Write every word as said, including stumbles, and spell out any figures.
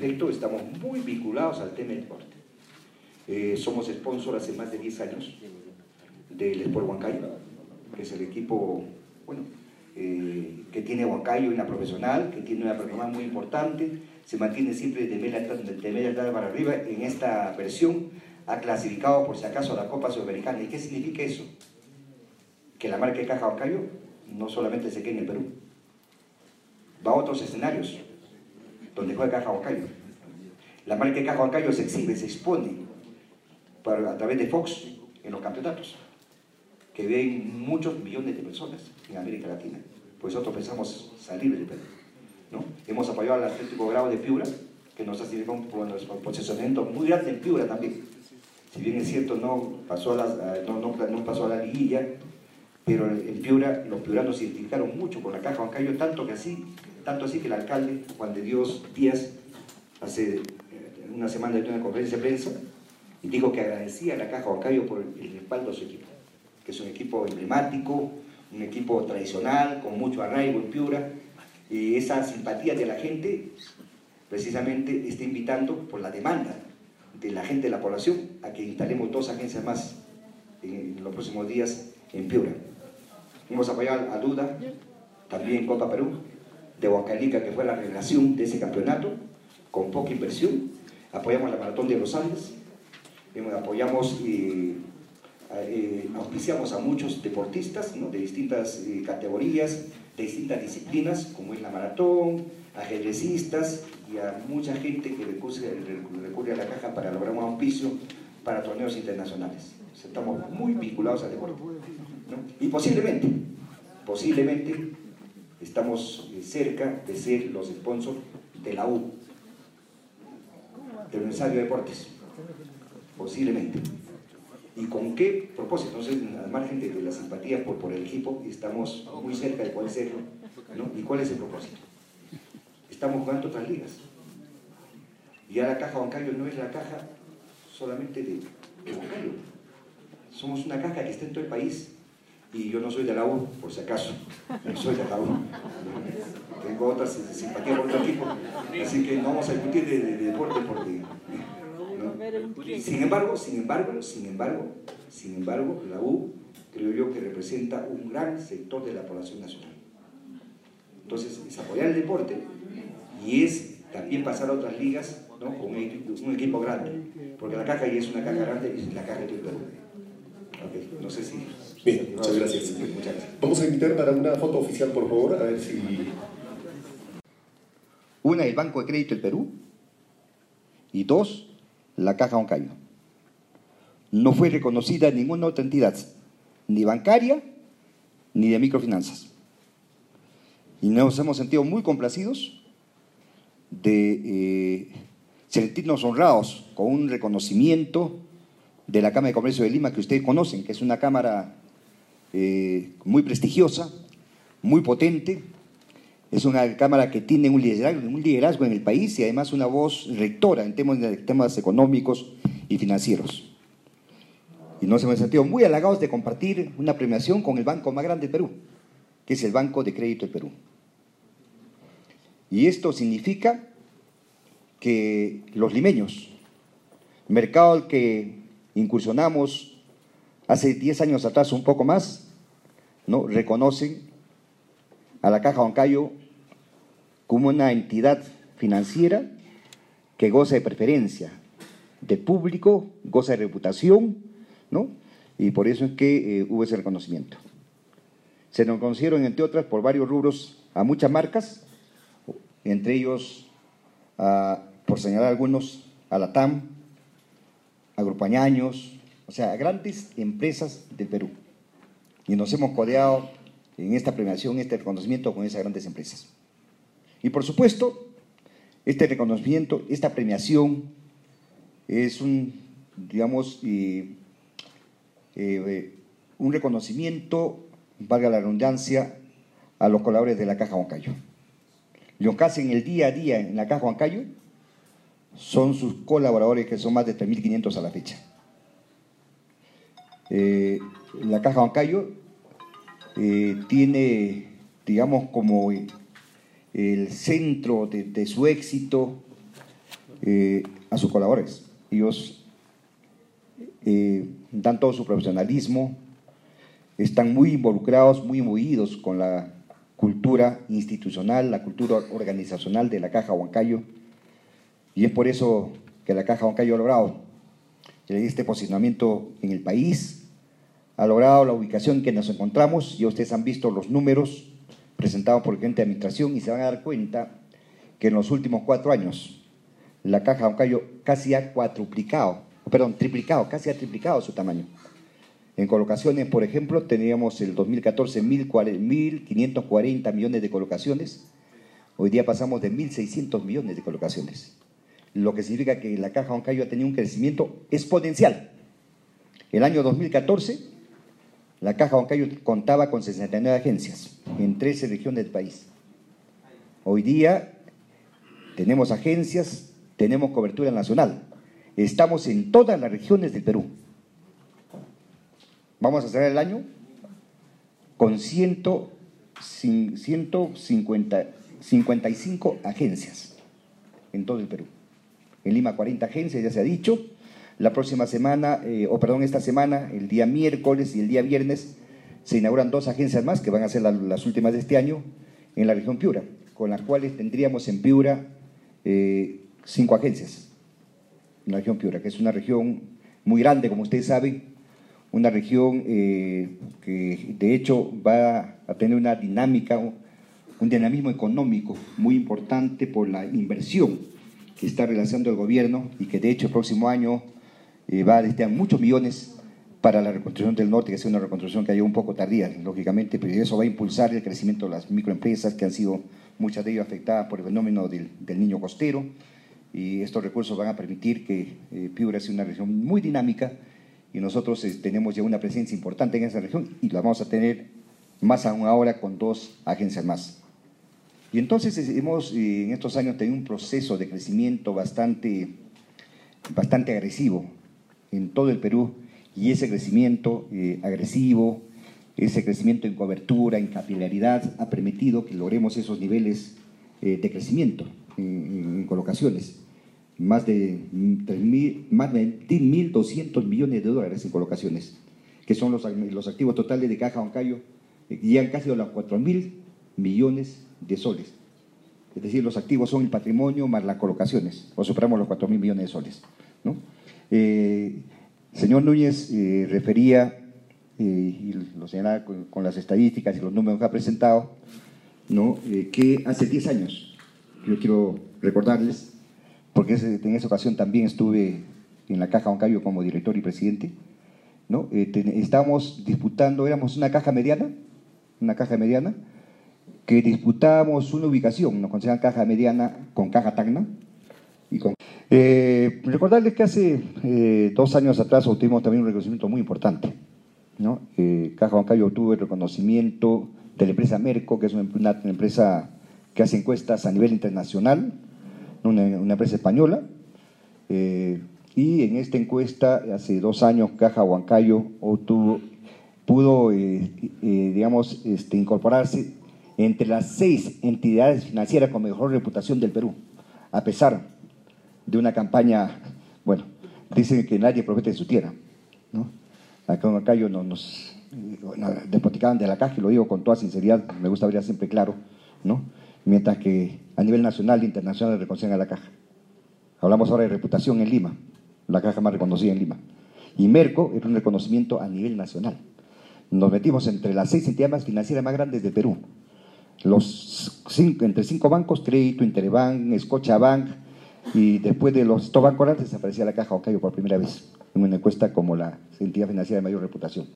efecto, estamos muy vinculados al tema del deporte. Eh, somos sponsor hace más de diez años del Sport Huancayo, que es el equipo, bueno, eh, que tiene Huancayo en la profesional, que tiene una performance muy importante, se mantiene siempre de media, de media entrada para arriba. En esta versión ha clasificado por si acaso a la Copa Sudamericana. ¿Y qué significa eso? Que la marca de Caja Huancayo no solamente se queda en el Perú, va a otros escenarios donde juega Caja Huancayo. La marca de Caja Huancayo se exhibe, se expone para, a través de Fox en los campeonatos, que ven muchos millones de personas en América Latina. Pues nosotros pensamos salir del Perú, ¿no? Hemos apoyado al Atlético Grau de Piura, que nos ha servido un posicionamiento muy grande en Piura también. Si bien es cierto, no pasó a, las, no, no, no pasó a la liguilla, pero en Piura los piuranos se identificaron mucho con la Caja Huancayo, tanto que así, tanto así que el alcalde Juan de Dios Díaz hace una semana de una conferencia de prensa y dijo que agradecía a la Caja Huancayo por el respaldo a su equipo, que es un equipo emblemático, un equipo tradicional, con mucho arraigo en Piura, y esa simpatía de la gente precisamente está invitando por la demanda de la gente de la población a que instalemos dos agencias más en los próximos días en Piura. Hemos apoyado a Duda, también en Copa Perú, de Huancalica, que fue la revelación de ese campeonato, con poca inversión. Apoyamos la Maratón de los Andes, apoyamos y eh, auspiciamos a muchos deportistas, ¿no?, de distintas eh, categorías, de distintas disciplinas, como es la maratón, ajedrecistas y a mucha gente que recurre, recurre a la Caja para lograr un auspicio para torneos internacionales. O sea, estamos muy vinculados al deporte, ¿no? Y posiblemente, posiblemente estamos cerca de ser los sponsors de la U, del Universitario de Deportes, posiblemente. ¿Y con qué propósito? Entonces, al margen de, de la simpatía por, por el equipo, estamos muy cerca de poder serlo, ¿no? ¿Y cuál es el propósito? Estamos jugando otras ligas. Ya la Caja Huancayo no es la caja solamente de, de Huancayo. Somos una caja que está en todo el país. Y yo no soy de la U, por si acaso. No soy de la U. Tengo otras simpatías por otro equipo. Así que no vamos a discutir de, de, de deporte porque... ¿no? Sin embargo, sin embargo, sin embargo, sin embargo, la U creo yo que representa un gran sector de la población nacional. Entonces, es apoyar el deporte y es también pasar a otras ligas, ¿no?, con un equipo, un equipo grande, porque la Caja ya es una caja grande y es la Caja de todo el Perú. Okay, no sé si... Bien, muchas gracias. Sí, muchas gracias. Vamos a invitar para una foto oficial, por favor, a ver si... Una, el Banco de Crédito del Perú, y dos, la Caja Huancayo. No fue reconocida ninguna otra entidad, ni bancaria, ni de microfinanzas. Y nos hemos sentido muy complacidos de eh, sentirnos honrados con un reconocimiento de la Cámara de Comercio de Lima, que ustedes conocen, que es una cámara eh, muy prestigiosa, muy potente. Es una cámara que tiene un liderazgo, un liderazgo en el país y además una voz rectora en temas, en temas económicos y financieros. Y nos hemos sentido muy halagados de compartir una premiación con el banco más grande del Perú, que es el Banco de Crédito del Perú. Y esto significa que los limeños, mercado al que incursionamos hace diez años atrás, un poco más, ¿no?, reconocen a la Caja Huancayo como una entidad financiera que goza de preferencia de público, goza de reputación, ¿no? Y por eso es que eh, hubo ese reconocimiento. Se nos conocieron, entre otras, por varios rubros a muchas marcas, entre ellos, a, por señalar algunos, a la T A M, a Grupañaños, o sea, a grandes empresas del Perú. Y nos hemos codeado en esta premiación, este reconocimiento con esas grandes empresas. Y por supuesto, este reconocimiento, esta premiación es un, digamos, eh, eh, un reconocimiento, valga la redundancia, a los colaboradores de la Caja Huancayo. Lo que hacen el día a día en la Caja Huancayo son sus colaboradores, que son más de tres mil quinientos a la fecha. Eh, la Caja Huancayo eh, tiene, digamos, como el centro de, de su éxito eh, a sus colaboradores. Ellos eh, dan todo su profesionalismo, están muy involucrados, muy imbuidos con la cultura institucional, la cultura organizacional de la Caja Huancayo, y es por eso que la Caja Huancayo ha logrado este posicionamiento en el país, ha logrado la ubicación en que nos encontramos. Ya ustedes han visto los números presentados por el gerente de administración y se van a dar cuenta que en los últimos cuatro años la Caja Huancayo casi ha cuatruplicado, perdón, triplicado, casi ha triplicado su tamaño. En colocaciones, por ejemplo, teníamos el dos mil catorce mil quinientos cuarenta millones de colocaciones, hoy día pasamos de mil seiscientos millones de colocaciones, lo que significa que la Caja Huancayo ha tenido un crecimiento exponencial. El año dos mil catorce, la Caja Huancayo contaba con sesenta y nueve agencias en trece regiones del país. Hoy día tenemos agencias, tenemos cobertura nacional, estamos en todas las regiones del Perú. Vamos a cerrar el año con ciento cincuenta, cincuenta y cinco agencias en todo el Perú. En Lima cuarenta agencias, ya se ha dicho. La próxima semana, eh, o perdón, esta semana, el día miércoles y el día viernes, se inauguran dos agencias más, que van a ser la, las últimas de este año, en la región Piura, con las cuales tendríamos en Piura eh, cinco agencias, en la región Piura, que es una región muy grande, como ustedes saben, una región eh, que de hecho va a tener una dinámica, un dinamismo económico muy importante por la inversión que está realizando el gobierno y que de hecho el próximo año eh, va a destinar muchos millones para la reconstrucción del norte, que es una reconstrucción que ha ido un poco tardía, lógicamente, pero eso va a impulsar el crecimiento de las microempresas, que han sido muchas de ellas afectadas por el fenómeno del, del niño costero, y estos recursos van a permitir que eh, Piura sea una región muy dinámica, y nosotros eh, tenemos ya una presencia importante en esa región y la vamos a tener más aún ahora con dos agencias más. Y entonces hemos eh, en estos años tenido un proceso de crecimiento bastante, bastante agresivo en todo el Perú, y ese crecimiento eh, agresivo, ese crecimiento en cobertura, en capilaridad, ha permitido que logremos esos niveles eh, de crecimiento en, en colocaciones. Más de más de mil doscientos millones de dólares en colocaciones, que son los, los activos totales de Caja Huancayo, que llegan casi a los cuatro mil millones de soles. Es decir, los activos son el patrimonio más las colocaciones, o superamos los cuatro mil millones de soles, ¿no? Eh, señor Núñez eh, refería, eh, y lo señalaba con, con las estadísticas y los números que ha presentado, ¿no? Eh, que hace diez años, yo quiero recordarles, porque en esa ocasión también estuve en la Caja Huancayo como director y presidente, ¿no? Eh, ten, estábamos disputando, éramos una caja mediana, una caja mediana, que disputábamos una ubicación, nos consideran caja mediana con Caja Tacna. Y con, eh, recordarles que hace eh, dos años atrás obtuvimos también un reconocimiento muy importante, ¿no? Eh, Caja Huancayo obtuvo el reconocimiento de la empresa Merco, que es una, una, una empresa que hace encuestas a nivel internacional, Una, una empresa española, eh, y en esta encuesta hace dos años Caja Huancayo obtuvo, pudo eh, eh, digamos, este, incorporarse entre las seis entidades financieras con mejor reputación del Perú, a pesar de una campaña, bueno, dicen que nadie profeta de su tierra, ¿no? Acá en Huancayo nos, nos, nos despoticaban de la caja, y lo digo con toda sinceridad, me gusta ver siempre claro, ¿no? Mientras que a nivel nacional e internacional reconocen a la caja. Hablamos ahora de reputación en Lima, la caja más reconocida en Lima. Y Merco era un reconocimiento a nivel nacional. Nos metimos entre las seis entidades financieras más grandes del Perú. Los cinco, entre cinco bancos, Crédito, Interbank, Scotiabank, y después de los estos bancos grandes desaparecía la Caja Huancayo por primera vez en una encuesta como la entidad financiera de mayor reputación.